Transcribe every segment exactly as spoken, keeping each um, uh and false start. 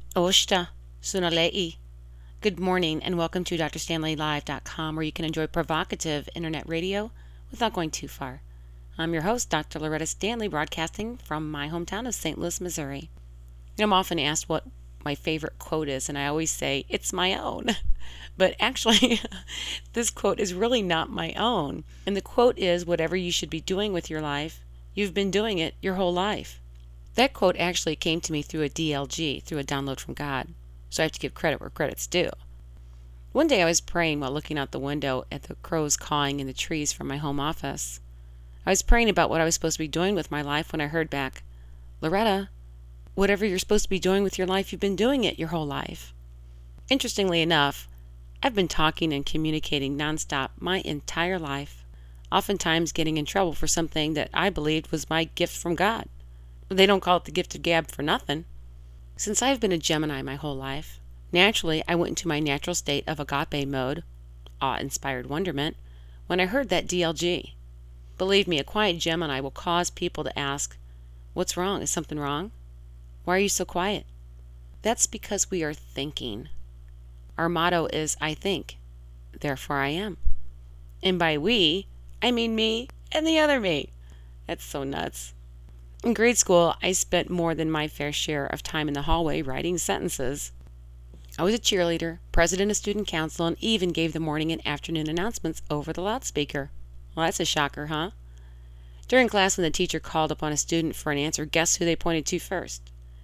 Oshta Sunalei. Good morning and welcome to D R Stanley Live dot com, where you can enjoy provocative internet radio without going too far. I'm your host, Doctor Loretta Stanley, broadcasting from my hometown of Saint Louis, Missouri. And I'm often asked what my favorite quote is, and I always say, it's my own. But actually, this quote is really not my own. And the quote is, whatever you should be doing with your life, you've been doing it your whole life. That quote actually came to me through a D L G, through a download from God, so I have to give credit where credit's due. One day I was praying while looking out the window at the crows cawing in the trees from my home office. I was praying about what I was supposed to be doing with my life when I heard back, Loretta, whatever you're supposed to be doing with your life, you've been doing it your whole life. Interestingly enough, I've been talking and communicating nonstop my entire life, oftentimes getting in trouble for something that I believed was my gift from God. They don't call it the gift of gab for nothing. Since I've been a Gemini my whole life, naturally I went into my natural state of agape mode, awe-inspired wonderment, when I heard that D L G. Believe me, a quiet Gemini will cause people to ask, what's wrong? Is something wrong? Why are you so quiet? That's because we are thinking. Our motto is, I think, therefore I am. And by we, I mean me and the other me. That's so nuts. In grade school, I spent more than my fair share of time in the hallway writing sentences. I was a cheerleader, president of student council, and even gave the morning and afternoon announcements over the loudspeaker. Well, that's a shocker, huh? During class, when the teacher called upon a student for an answer, guess who they pointed to first?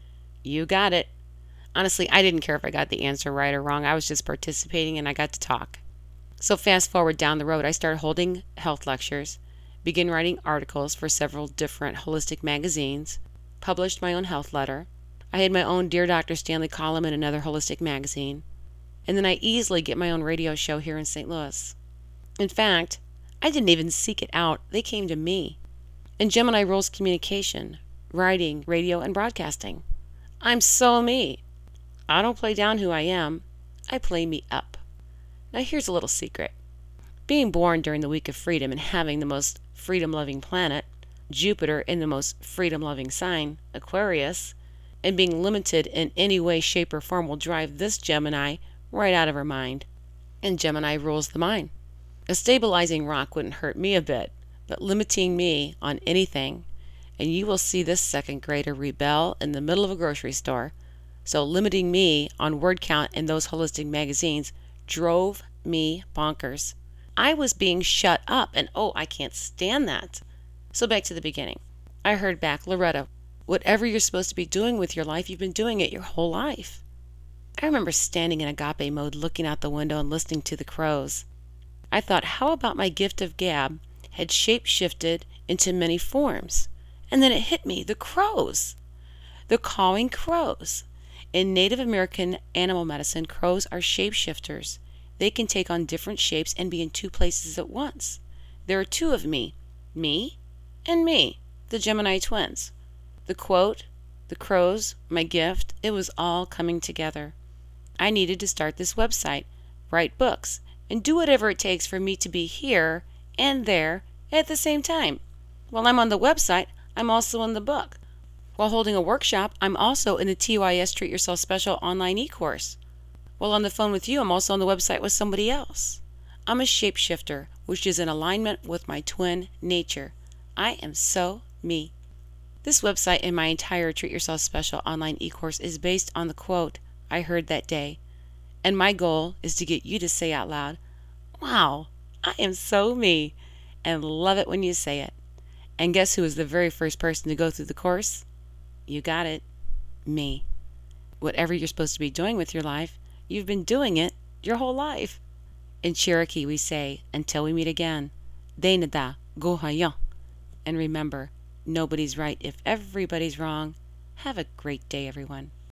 You got it. Honestly, I didn't care if I got the answer right or wrong. I was just participating and I got to talk. So fast forward down the road, I started holding health lectures, began writing articles for several different holistic magazines, published my own health letter. I had my own Dear Doctor Stanley column in another holistic magazine, and then I easily get my own radio show here in Saint Louis. In fact, I didn't even seek it out. They came to me. And Gemini rules communication, writing, radio, and broadcasting. I'm so me. I don't play down who I am. I play me up. Now here's a little secret. Being born during the week of freedom and having the most freedom-loving planet, Jupiter, in the most freedom-loving sign, Aquarius, and being limited in any way, shape, or form will drive this Gemini right out of her mind. And Gemini rules the mind. A stabilizing rock wouldn't hurt me a bit, but limiting me on anything, and you will see this second grader rebel in the middle of a grocery store. So limiting me on word count in those holistic magazines drove me bonkers. I was being shut up, and oh, I can't stand that. So back to the beginning. I heard back, Loretta, whatever you're supposed to be doing with your life, you've been doing it your whole life. I remember standing in agape mode, looking out the window and listening to the crows. I thought, how about my gift of gab had shape-shifted into many forms? And then it hit me, the crows. The cawing crows. In Native American animal medicine, crows are shapeshifters. They can take on different shapes and be in two places at once. There are two of me, me and me, the Gemini twins. The quote, the crows, my gift, it was all coming together. I needed to start this website, write books, and do whatever it takes for me to be here and there at the same time. While I'm on the website, I'm also in the book. While holding a workshop, I'm also in the T Y S Treat Yourself Special online e-course. While on the phone with you, I'm also on the website with somebody else. I'm a shapeshifter, which is in alignment with my twin nature. I am so me. This website and my entire Treat Yourself Special online e-course is based on the quote I heard that day. And my goal is to get you to say out loud, wow, I am so me, and love it when you say it. And guess who was the very first person to go through the course? You got it. Me. Whatever you're supposed to be doing with your life, you've been doing it your whole life. In Cherokee, we say, until we meet again, Dainada Gohayan. And remember, nobody's right if everybody's wrong. Have a great day, everyone.